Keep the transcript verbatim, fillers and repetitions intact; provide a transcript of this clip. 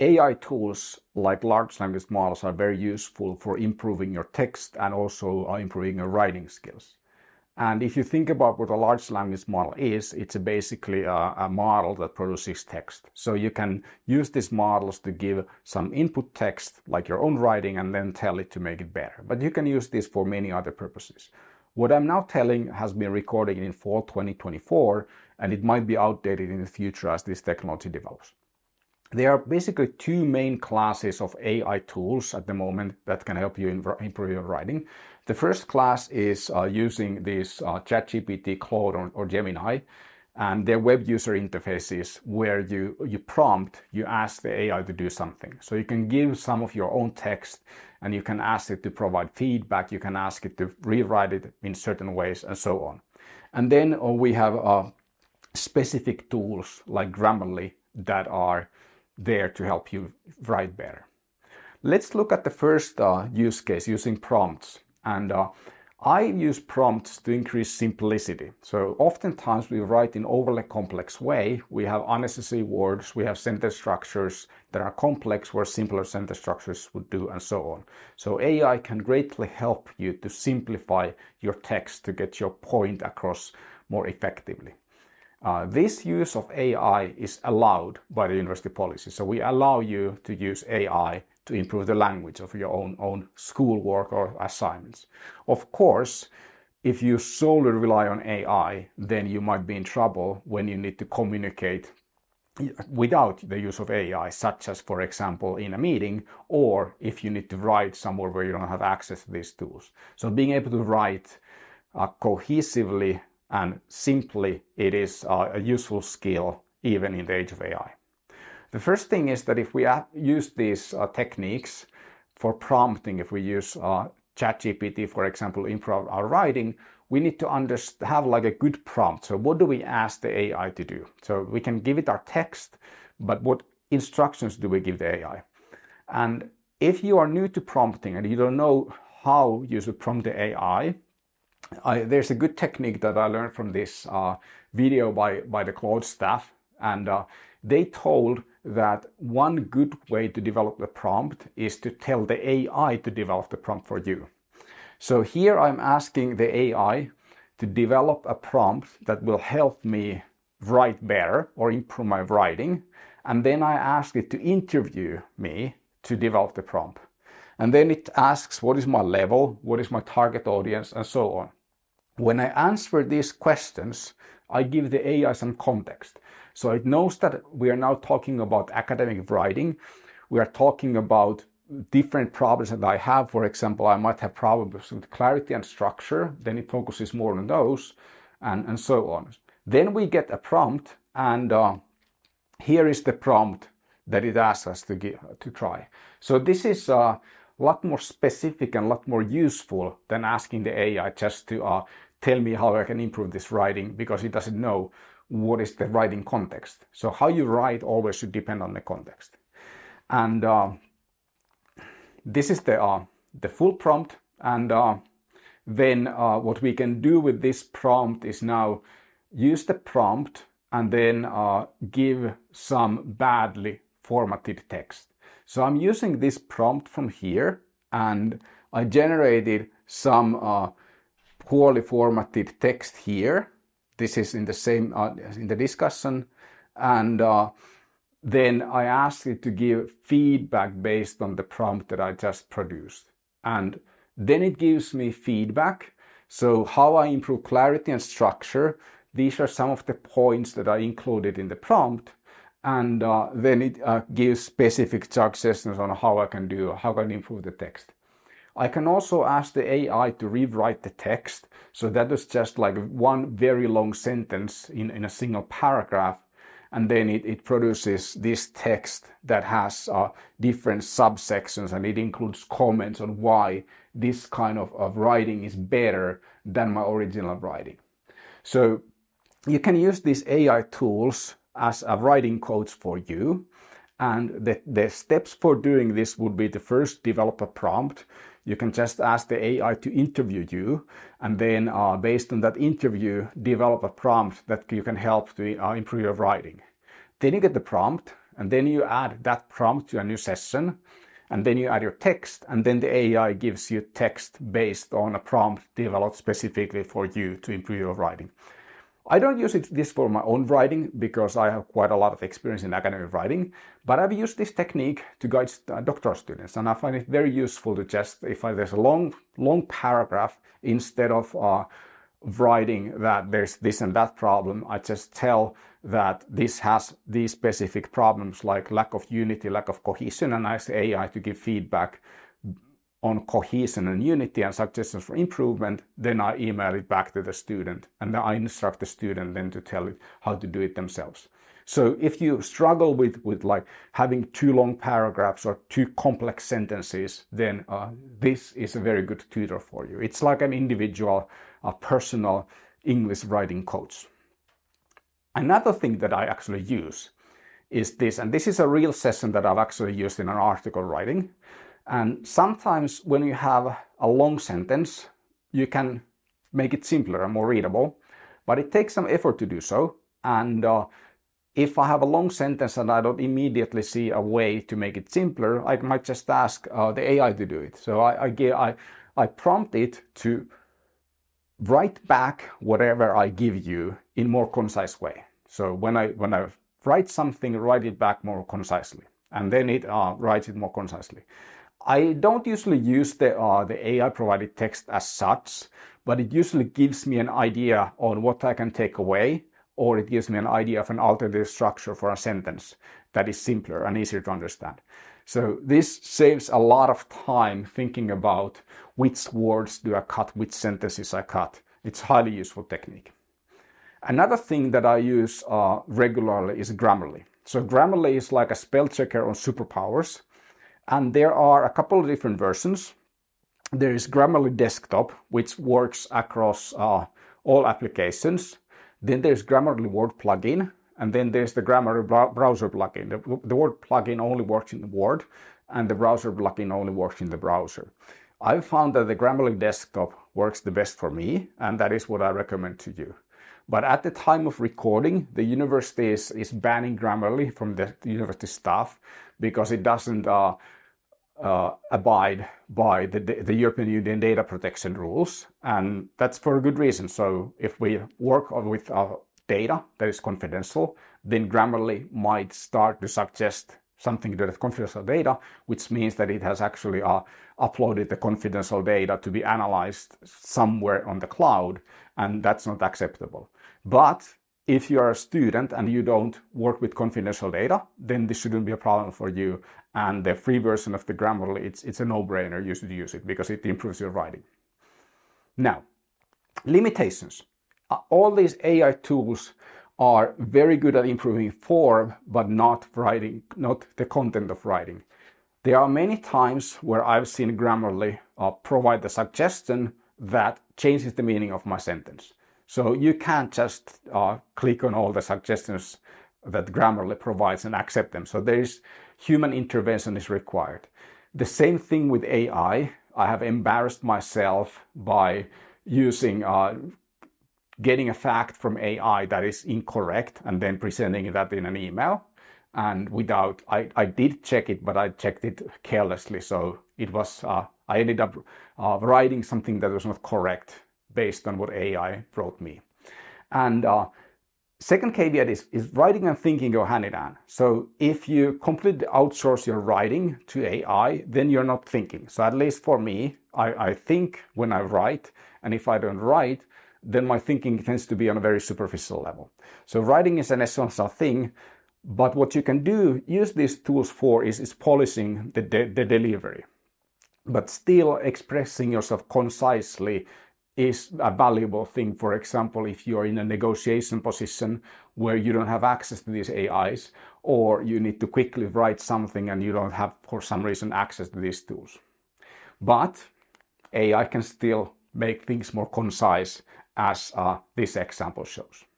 A I tools like large language models are very useful for improving your text and also uh, improving your writing skills. And if you think about what a large language model is, it's basically a, a model that produces text. So you can use these models to give some input text, like your own writing, and then tell it to make it better. But you can use this for many other purposes. What I'm now telling has been recorded in fall twenty twenty-four, and it might be outdated in the future as this technology develops. There are basically two main classes of A I tools at the moment that can help you improve your writing. The first class is uh, using these uh, ChatGPT, Claude, or, or Gemini, and their web user interfaces where you, you prompt, you ask the A I to do something. So you can give some of your own text and you can ask it to provide feedback, you can ask it to rewrite it in certain ways, and so on. And then uh, we have uh, specific tools like Grammarly that are there to help you write better. Let's look at the first uh, use case using prompts. And uh, I use prompts to increase simplicity. So oftentimes we write in overly complex way. We have unnecessary words, we have sentence structures that are complex where simpler sentence structures would do, and so on. So A I can greatly help you to simplify your text to get your point across more effectively. Uh, this use of A I is allowed by the university policy. So we allow you to use A I to improve the language of your own, own schoolwork or assignments. Of course, if you solely rely on A I, then you might be in trouble when you need to communicate without the use of A I, such as, for example, in a meeting, or if you need to write somewhere where you don't have access to these tools. So being able to write uh, cohesively and simply, it is uh, a useful skill even in the age of A I. The first thing is that if we use these uh, techniques for prompting, if we use uh, ChatGPT, for example, improve our writing, we need to understand, have like a good prompt. So what do we ask the A I to do? So we can give it our text, but what instructions do we give the A I? And if you are new to prompting and you don't know how you should prompt the A I, I, there's a good technique that I learned from this uh, video by, by the Claude staff, and uh, they told that one good way to develop the prompt is to tell the A I to develop the prompt for you. So here I'm asking the A I to develop a prompt that will help me write better or improve my writing, and then I ask it to interview me to develop the prompt. And then it asks what is my level, what is my target audience, and so on. When I answer these questions, I give the A I some context. So it knows that we are now talking about academic writing. We are talking about different problems that I have. For example, I might have problems with clarity and structure. Then it focuses more on those, and, and so on. Then we get a prompt, and uh, here is the prompt that it asks us to, give, to try. So this is uh, a lot more specific and a lot more useful than asking the A I just to uh, tell me how I can improve this writing, because it doesn't know what is the writing context. So how you write always should depend on the context. And uh, this is the, uh, the full prompt. And uh, then uh, what we can do with this prompt is now use the prompt and then uh, give some badly formatted text. So I'm using this prompt from here, and I generated some uh, poorly formatted text here. This is in the same uh, in the discussion, and uh, then I asked it to give feedback based on the prompt that I just produced, and then it gives me feedback. So how I improve clarity and structure, these are some of the points that I included in the prompt. And uh, then it uh, gives specific suggestions on how I can do, how I can improve the text. I can also ask the A I to rewrite the text. So that is just like one very long sentence in, in a single paragraph. And then it, it produces this text that has uh, different subsections, and it includes comments on why this kind of, of writing is better than my original writing. So you can use these A I tools as a writing coach for you. And the, the steps for doing this would be to first develop a prompt. You can just ask the A I to interview you, and then uh, based on that interview, develop a prompt that you can help to uh, improve your writing. Then you get the prompt, and then you add that prompt to a new session, and then you add your text, and then the A I gives you text based on a prompt developed specifically for you to improve your writing. I don't use it, this for my own writing because I have quite a lot of experience in academic writing, but I've used this technique to guide uh, doctoral students, and I find it very useful to just, if I, there's a long, long paragraph, instead of uh, writing that there's this and that problem, I just tell that this has these specific problems like lack of unity, lack of cohesion, and I ask A I to give feedback on cohesion and unity and suggestions for improvement. Then I email it back to the student, and then I instruct the student then to tell it how to do it themselves. So if you struggle with, with like having too long paragraphs or too complex sentences, then uh, this is a very good tutor for you. It's like an individual, uh, personal English writing coach. Another thing that I actually use is this, and this is a real session that I've actually used in an article writing. And sometimes when you have a long sentence, you can make it simpler and more readable, but it takes some effort to do so. And uh, if I have a long sentence and I don't immediately see a way to make it simpler, I might just ask uh, the A I to do it. So I, I, give, I, I prompt it to write back whatever I give you in more concise way. So when I, when I write something, write it back more concisely, and then it uh, writes it more concisely. I don't usually use the, uh, the A I provided text as such, but it usually gives me an idea on what I can take away, or it gives me an idea of an alternative structure for a sentence that is simpler and easier to understand. So this saves a lot of time thinking about which words do I cut, which sentences I cut. It's a highly useful technique. Another thing that I use uh, regularly is Grammarly. So Grammarly is like a spell checker on superpowers. And there are a couple of different versions. There is Grammarly Desktop, which works across uh, all applications. Then there's Grammarly Word plugin, and then there's the Grammarly browser plugin. The, the Word plugin only works in the Word, and the browser plugin only works in the browser. I've found that the Grammarly Desktop works the best for me, and that is what I recommend to you. But at the time of recording, the university is, is banning Grammarly from the, the university staff because it doesn't uh, uh, abide by the, the European Union data protection rules. And that's for a good reason. So if we work with uh, data that is confidential, then Grammarly might start to suggest something to the confidential data, which means that it has actually uh, uploaded the confidential data to be analyzed somewhere on the cloud, and that's not acceptable. But if you are a student and you don't work with confidential data, then this shouldn't be a problem for you. And the free version of the Grammarly, it's, it's a no-brainer. You should use it because it improves your writing. Now, limitations. Uh, all these A I tools are very good at improving form, but not writing, not the content of writing. There are many times where I've seen Grammarly uh, provide the suggestion that changes the meaning of my sentence. So you can't just uh, click on all the suggestions that Grammarly provides and accept them. So there is human intervention is required. The same thing with A I. I have embarrassed myself by using uh, getting a fact from A I that is incorrect and then presenting that in an email. And without, I, I did check it, but I checked it carelessly. So it was, uh, I ended up uh, writing something that was not correct based on what A I wrote me. And uh, second caveat is, is writing and thinking go hand in hand. So if you completely outsource your writing to A I, then you're not thinking. So at least for me, I, I think when I write, and if I don't write, then my thinking tends to be on a very superficial level. So writing is an essential thing, but what you can do, use these tools for is, is polishing the, de the delivery. But still expressing yourself concisely is a valuable thing. For example, if you're in a negotiation position where you don't have access to these A Is, or you need to quickly write something and you don't have, for some reason, access to these tools. But A I can still make things more concise, as uh, this example shows.